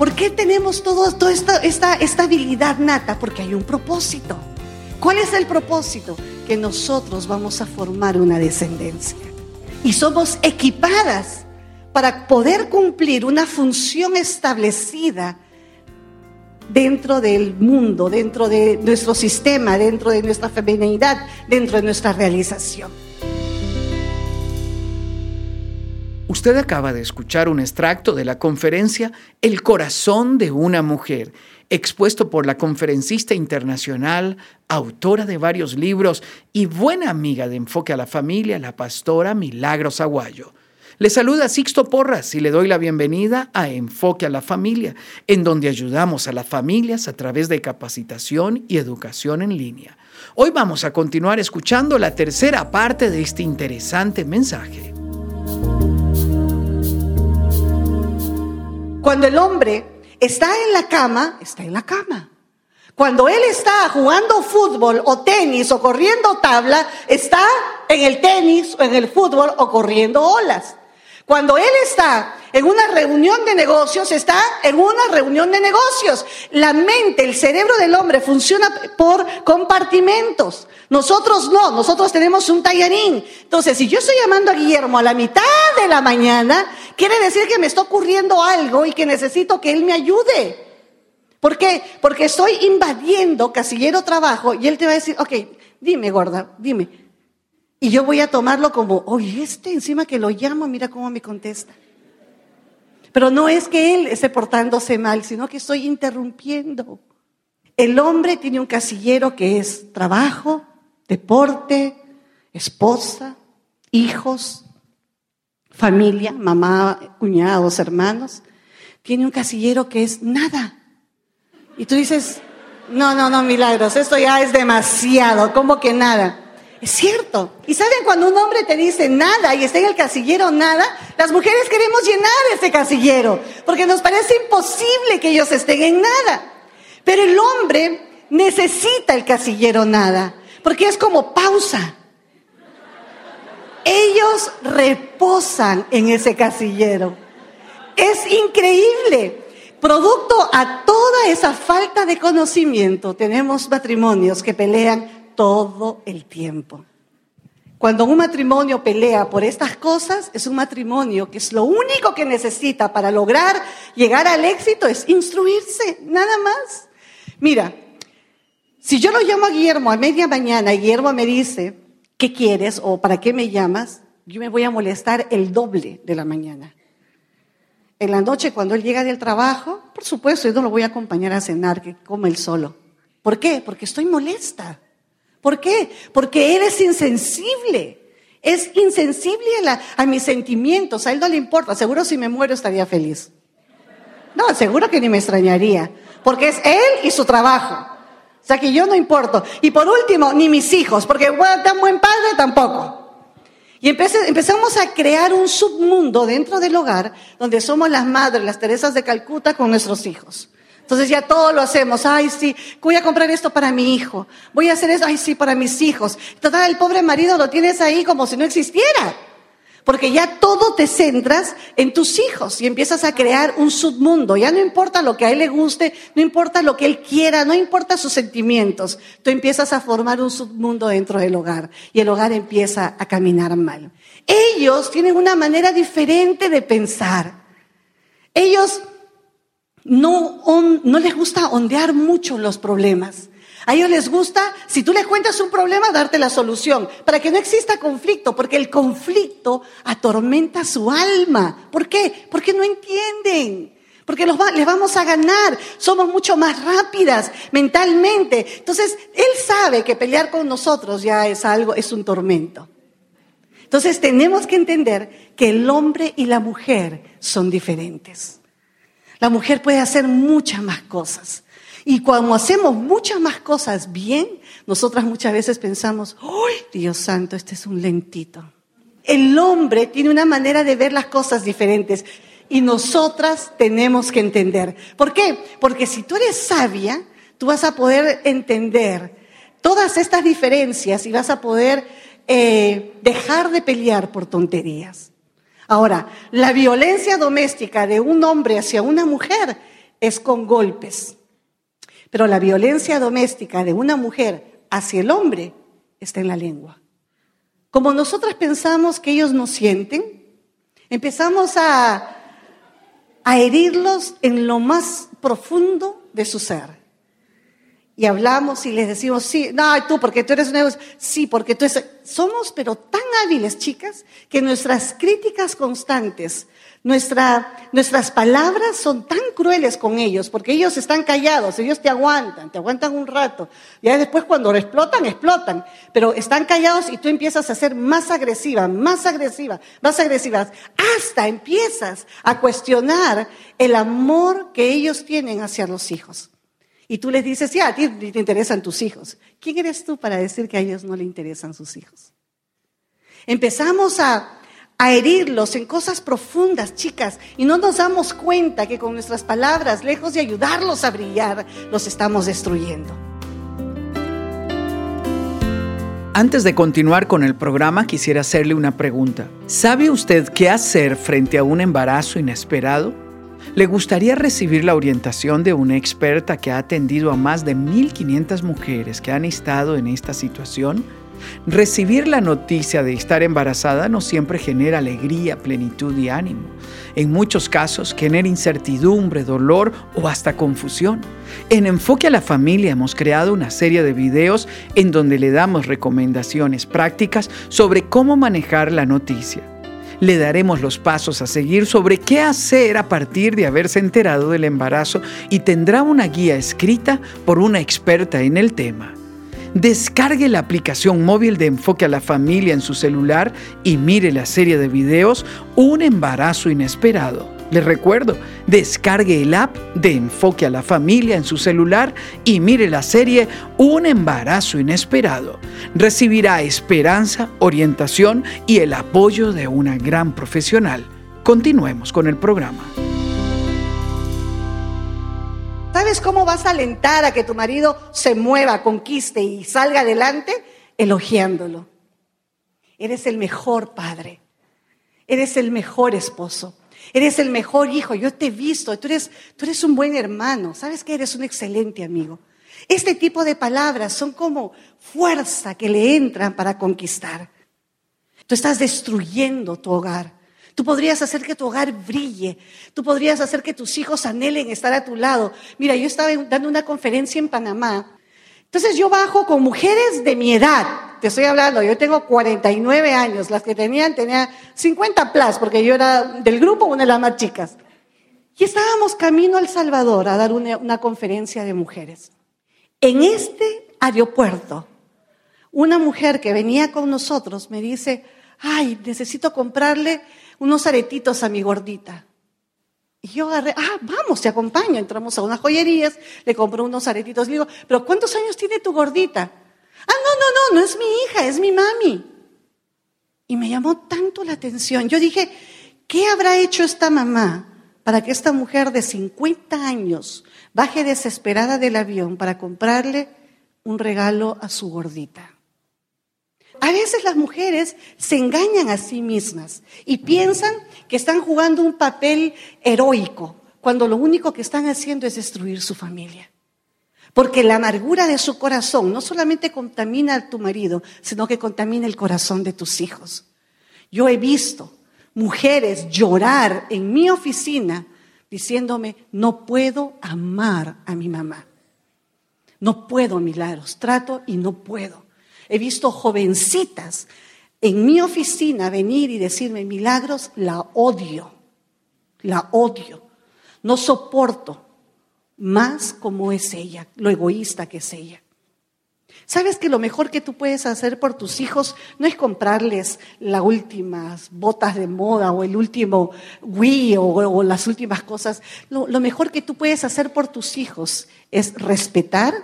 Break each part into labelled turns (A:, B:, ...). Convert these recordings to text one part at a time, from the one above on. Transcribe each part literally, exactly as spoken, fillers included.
A: ¿Por qué tenemos todo, toda esta, esta, esta habilidad nata? Porque hay un propósito. ¿Cuál es el propósito? Que nosotros vamos a formar una descendencia. Y somos equipadas para poder cumplir una función establecida dentro del mundo, dentro de nuestro sistema, dentro de nuestra feminidad, dentro de nuestra realización.
B: Usted acaba de escuchar un extracto de la conferencia El corazón de una mujer, expuesto por la conferencista internacional, autora de varios libros y buena amiga de Enfoque a la Familia, la pastora Milagros Aguayo. Le saluda Sixto Porras y le doy la bienvenida a Enfoque a la Familia, en donde ayudamos a las familias a través de capacitación y educación en línea. Hoy vamos a continuar escuchando la tercera parte de este interesante mensaje.
A: Cuando el hombre está en la cama, está en la cama. Cuando él está jugando fútbol o tenis o corriendo tabla, está en el tenis o en el fútbol o corriendo olas. Cuando él está en una reunión de negocios, está en una reunión de negocios. La mente, el cerebro del hombre funciona por compartimentos. Nosotros no, nosotros tenemos un tallarín. Entonces, si yo estoy llamando a Guillermo a la mitad de la mañana, quiere decir que me está ocurriendo algo y que necesito que él me ayude. ¿Por qué? Porque estoy invadiendo casillero trabajo y él te va a decir, ok, dime gorda, dime. Y yo voy a tomarlo como, oye, este encima que lo llamo, mira cómo me contesta. Pero no es que él esté portándose mal, sino que estoy interrumpiendo. El hombre tiene un casillero que es trabajo, deporte, esposa, hijos, familia, mamá, cuñados, hermanos. Tiene un casillero que es nada. Y tú dices, no, no, no, Milagros, esto ya es demasiado, ¿cómo que nada? Es cierto. ¿Y saben cuando un hombre te dice nada y está en el casillero nada? Las mujeres queremos llenar ese casillero porque nos parece imposible que ellos estén en nada. Pero el hombre necesita el casillero nada porque es como pausa. Ellos reposan en ese casillero. Es increíble. Producto a toda esa falta de conocimiento, tenemos matrimonios que pelean todo el tiempo. Cuando un matrimonio pelea por estas cosas, es un matrimonio que es lo único que necesita para lograr llegar al éxito, es instruirse, nada más. Mira, si yo lo llamo a Guillermo a media mañana y Guillermo me dice, ¿qué quieres o para qué me llamas? Yo me voy a molestar el doble de la mañana. En la noche, cuando él llega del trabajo, por supuesto, yo no lo voy a acompañar a cenar, que come él solo. ¿Por qué? Porque estoy molesta. ¿Por qué? Porque él es insensible. Es insensible a, la, a mis sentimientos. A él no le importa. Seguro si me muero estaría feliz. No, seguro que ni me extrañaría. Porque es él y su trabajo. O sea que yo no importo. Y por último, ni mis hijos. Porque bueno, tan buen padre tampoco. Y empecé, empezamos a crear un submundo dentro del hogar donde somos las madres, las Teresas de Calcuta con nuestros hijos. Entonces ya todo lo hacemos. Ay, sí, voy a comprar esto para mi hijo. Voy a hacer eso, ay, sí, para mis hijos. Total, el pobre marido lo tienes ahí como si no existiera. Porque ya todo te centras en tus hijos y empiezas a crear un submundo. Ya no importa lo que a él le guste, no importa lo que él quiera, no importa sus sentimientos. Tú empiezas a formar un submundo dentro del hogar y el hogar empieza a caminar mal. Ellos tienen una manera diferente de pensar. Ellos no, on, no les gusta ondear mucho los problemas. A ellos les gusta, si tú les cuentas un problema, darte la solución, para que no exista conflicto, porque el conflicto atormenta su alma. ¿Por qué? Porque no entienden, porque los va, les vamos a ganar, somos mucho más rápidas mentalmente. Entonces, él sabe que pelear con nosotros ya es algo, es un tormento. Entonces, tenemos que entender que el hombre y la mujer son diferentes. La mujer puede hacer muchas más cosas. Y cuando hacemos muchas más cosas bien, nosotras muchas veces pensamos, ¡ay, Dios santo, este es un lentito! El hombre tiene una manera de ver las cosas diferentes y nosotras tenemos que entender. ¿Por qué? Porque si tú eres sabia, tú vas a poder entender todas estas diferencias y vas a poder eh, dejar de pelear por tonterías. Ahora, la violencia doméstica de un hombre hacia una mujer es con golpes. Pero la violencia doméstica de una mujer hacia el hombre está en la lengua. Como nosotras pensamos que ellos no sienten, empezamos a, a herirlos en lo más profundo de su ser. Y hablamos y les decimos, sí, no, tú porque tú eres una... Sí, porque tú eres... Somos pero tan hábiles, chicas, que nuestras críticas constantes, nuestra, nuestras palabras son tan crueles con ellos, porque ellos están callados, ellos te aguantan, te aguantan un rato. Ya después cuando explotan, explotan. Pero están callados y tú empiezas a ser más agresiva, más agresiva, más agresiva. Hasta empiezas a cuestionar el amor que ellos tienen hacia los hijos. Y tú les dices, ya, a ti te interesan tus hijos. ¿Quién eres tú para decir que a ellos no les interesan sus hijos? Empezamos a, a herirlos en cosas profundas, chicas, y no nos damos cuenta que con nuestras palabras, lejos de ayudarlos a brillar, los estamos destruyendo.
B: Antes de continuar con el programa, quisiera hacerle una pregunta. ¿Sabe usted qué hacer frente a un embarazo inesperado? ¿Le gustaría recibir la orientación de una experta que ha atendido a más de mil quinientas mujeres que han estado en esta situación? Recibir la noticia de estar embarazada no siempre genera alegría, plenitud y ánimo. En muchos casos genera incertidumbre, dolor o hasta confusión. En Enfoque a la Familia hemos creado una serie de videos en donde le damos recomendaciones prácticas sobre cómo manejar la noticia. Le daremos los pasos a seguir sobre qué hacer a partir de haberse enterado del embarazo y tendrá una guía escrita por una experta en el tema. Descargue la aplicación móvil de Enfoque a la Familia en su celular y mire la serie de videos Un embarazo inesperado. Les recuerdo, descargue el app de Enfoque a la Familia en su celular y mire la serie Un embarazo inesperado. Recibirá esperanza, orientación y el apoyo de una gran profesional. Continuemos con el programa.
A: ¿Sabes cómo vas a alentar a que tu marido se mueva, conquiste y salga adelante? Elogiándolo. Eres el mejor padre. Eres el mejor esposo. Eres el mejor hijo. Yo te he visto. Tú eres, tú eres un buen hermano. ¿Sabes qué? Eres un excelente amigo. Este tipo de palabras son como fuerza que le entran para conquistar. Tú estás destruyendo tu hogar. Tú podrías hacer que tu hogar brille. Tú podrías hacer que tus hijos anhelen estar a tu lado. Mira, yo estaba dando una conferencia en Panamá. Entonces yo bajo con mujeres de mi edad. Te estoy hablando, yo tengo cuarenta y nueve años. Las que tenían, tenían cincuenta plus, porque yo era del grupo una de las más chicas. Y estábamos camino a El Salvador a dar una, una conferencia de mujeres. En este aeropuerto, una mujer que venía con nosotros me dice, ay, necesito comprarle unos aretitos a mi gordita. Y yo agarré, ah, vamos, te acompaño. Entramos a unas joyerías, le compré unos aretitos. Le digo, ¿pero cuántos años tiene tu gordita? Ah, no, no, no, no es mi hija, es mi mami. Y me llamó tanto la atención. Yo dije, ¿qué habrá hecho esta mamá para que esta mujer de cincuenta años baje desesperada del avión para comprarle un regalo a su gordita? A veces las mujeres se engañan a sí mismas y piensan que están jugando un papel heroico, cuando lo único que están haciendo es destruir su familia. Porque la amargura de su corazón no solamente contamina a tu marido, sino que contamina el corazón de tus hijos. Yo he visto mujeres llorar en mi oficina diciéndome, no puedo amar a mi mamá. No puedo, Milagros, trato y no puedo. He visto jovencitas en mi oficina venir y decirme, Milagros, la odio, la odio. No soporto más como es ella, lo egoísta que es ella. ¿Sabes que lo mejor que tú puedes hacer por tus hijos no es comprarles las últimas botas de moda o el último Wii o, o las últimas cosas? Lo, lo mejor que tú puedes hacer por tus hijos es respetar,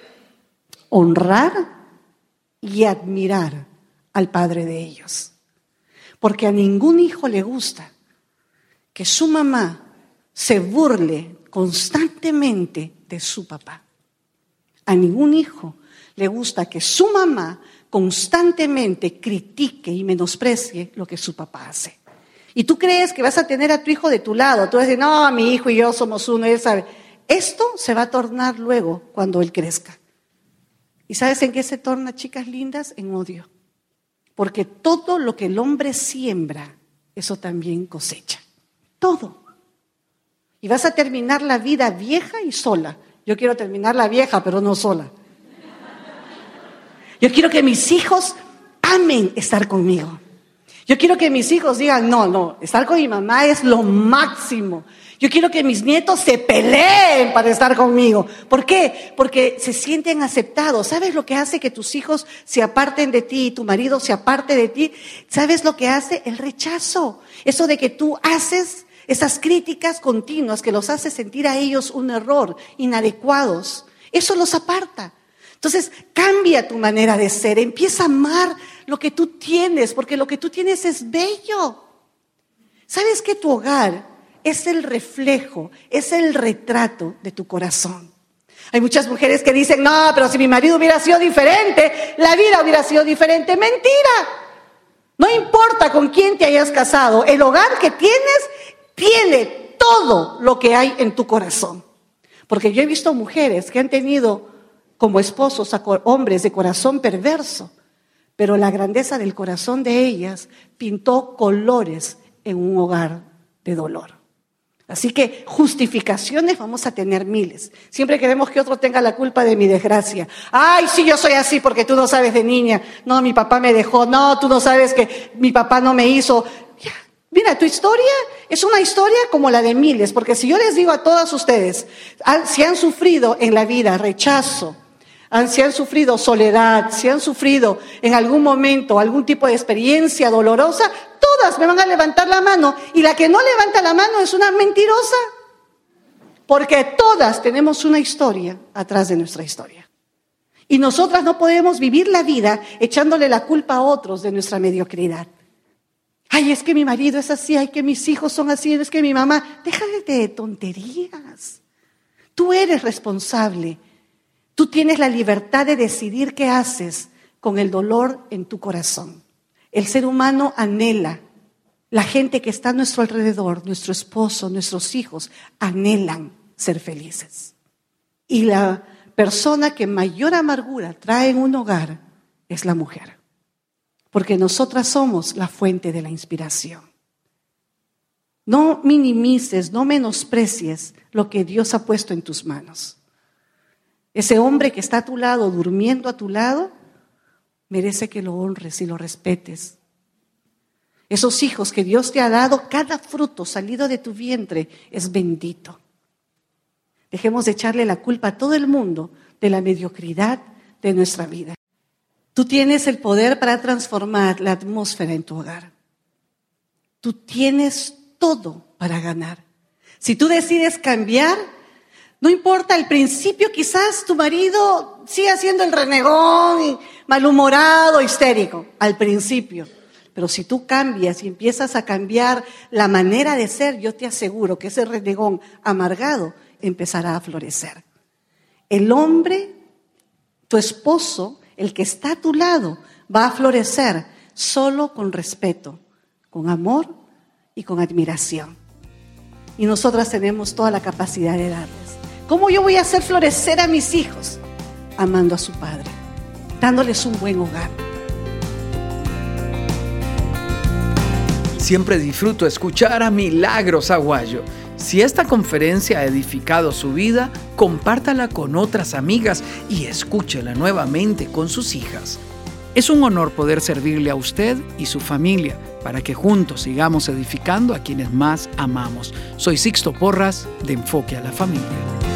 A: honrar y admirar al padre de ellos. Porque a ningún hijo le gusta que su mamá se burle constantemente de su papá. A ningún hijo le gusta que su mamá constantemente critique y menosprecie lo que su papá hace. Y tú crees que vas a tener a tu hijo de tu lado. Tú vas a decir, no, mi hijo y yo somos uno, él sabe. Esto se va a tornar luego cuando él crezca. ¿Y sabes en qué se torna, chicas lindas? En odio. Porque todo lo que el hombre siembra, eso también cosecha. Todo. Y vas a terminar la vida vieja y sola. Yo quiero terminar la vieja, pero no sola. Yo quiero que mis hijos amen estar conmigo. Yo quiero que mis hijos digan, no, no, estar con mi mamá es lo máximo. Yo quiero que mis nietos se peleen para estar conmigo. ¿Por qué? Porque se sienten aceptados. ¿Sabes lo que hace que tus hijos se aparten de ti y tu marido se aparte de ti? ¿Sabes lo que hace? El rechazo. Eso de que tú haces esas críticas continuas que los hace sentir a ellos un error, inadecuados. Eso los aparta. Entonces, cambia tu manera de ser. Empieza a amar lo que tú tienes, porque lo que tú tienes es bello. ¿Sabes que tu hogar es el reflejo, es el retrato de tu corazón? Hay muchas mujeres que dicen, no, pero si mi marido hubiera sido diferente, la vida hubiera sido diferente. ¡Mentira! No importa con quién te hayas casado, el hogar que tienes tiene todo lo que hay en tu corazón. Porque yo he visto mujeres que han tenido como esposos a hombres de corazón perverso, pero la grandeza del corazón de ellas pintó colores en un hogar de dolor. Así que justificaciones vamos a tener miles. Siempre queremos que otro tenga la culpa de mi desgracia. Ay, sí, yo soy así porque tú no sabes de niña. No, mi papá me dejó. No, tú no sabes que mi papá no me hizo. Ya. Mira, tu historia es una historia como la de miles, porque si yo les digo a todas ustedes, si han sufrido en la vida rechazo, si han sufrido soledad, si han sufrido en algún momento algún tipo de experiencia dolorosa, todas me van a levantar la mano. Y la que no levanta la mano es una mentirosa. Porque todas tenemos una historia atrás de nuestra historia. Y nosotras no podemos vivir la vida echándole la culpa a otros de nuestra mediocridad. Ay, es que mi marido es así, ay, que mis hijos son así, es que mi mamá... Déjate de tonterías. Tú eres responsable. Tú tienes la libertad de decidir qué haces con el dolor en tu corazón. El ser humano anhela, la gente que está a nuestro alrededor, nuestro esposo, nuestros hijos, anhelan ser felices. Y la persona que mayor amargura trae en un hogar es la mujer. Porque nosotras somos la fuente de la inspiración. No minimices, no menosprecies lo que Dios ha puesto en tus manos. Ese hombre que está a tu lado, durmiendo a tu lado, merece que lo honres y lo respetes. Esos hijos que Dios te ha dado, cada fruto salido de tu vientre es bendito. Dejemos de echarle la culpa a todo el mundo de la mediocridad de nuestra vida. Tú tienes el poder para transformar la atmósfera en tu hogar. Tú tienes todo para ganar. Si tú decides cambiar, no importa, al principio quizás tu marido siga siendo el renegón, malhumorado, histérico, al principio. Pero si tú cambias y empiezas a cambiar la manera de ser, yo te aseguro que ese renegón amargado empezará a florecer. El hombre, tu esposo, el que está a tu lado, va a florecer solo con respeto, con amor y con admiración. Y nosotras tenemos toda la capacidad de darles. ¿Cómo yo voy a hacer florecer a mis hijos? Amando a su padre, dándoles un buen hogar.
B: Siempre disfruto escuchar a Milagros Aguayo. Si esta conferencia ha edificado su vida, compártala con otras amigas y escúchela nuevamente con sus hijas. Es un honor poder servirle a usted y su familia para que juntos sigamos edificando a quienes más amamos. Soy Sixto Porras de Enfoque a la Familia.